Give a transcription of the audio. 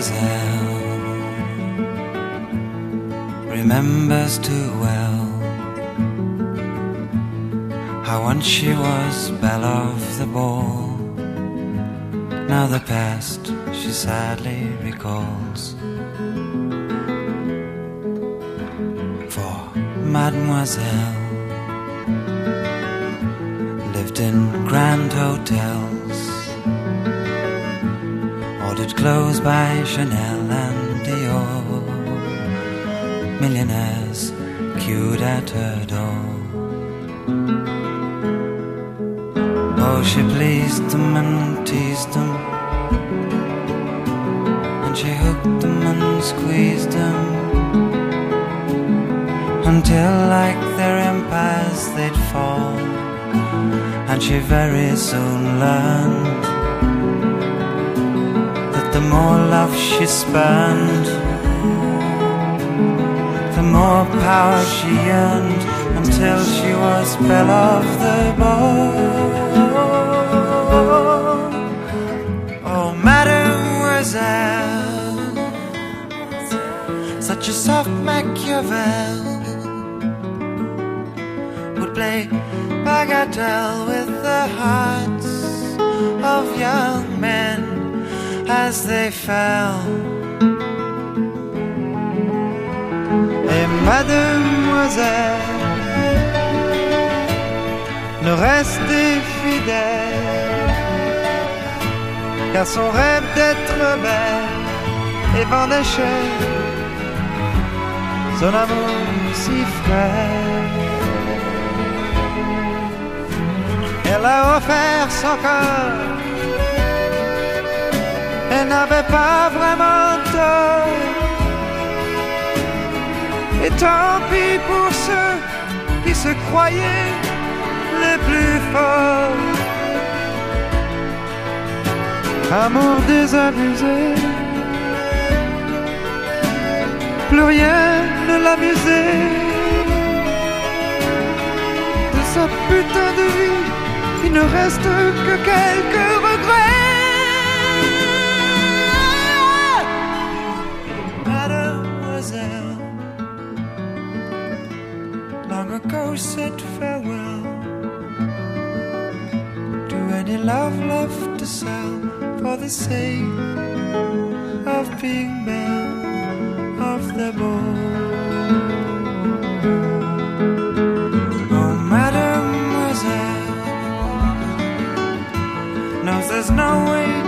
mademoiselle remembers too well how once she was belle of the ball. Now the past she sadly recalls. For mademoiselle lived in grand hotels, ordered clothes by Chanel and Dior. Millionaires queued at her door. Oh, she pleased them and teased them, and she hooked them and squeezed them, until like their empires they'd fall. And she very soon learned that the more love she spurned, the more power she earned, until she was belle of the ball. Oh, mademoiselle, such a soft Machiavel, would play bagatelle with the hearts of young men as they fell. Et mademoiselle ne restait fidèle qu'à son rêve d'être belle et vendait son amour si frais. Elle a offert son cœur, elle n'avait pas vraiment tort. Et tant pis pour ceux qui se croyaient les plus forts. Amour désabusé, plus rien ne l'amusait. De sa putain de vie, il ne reste que quelques regrets. Mademoiselle, long ago said farewell to any love left to sell, for the sake of being belle of the ball. Oh, mademoiselle knows there's no way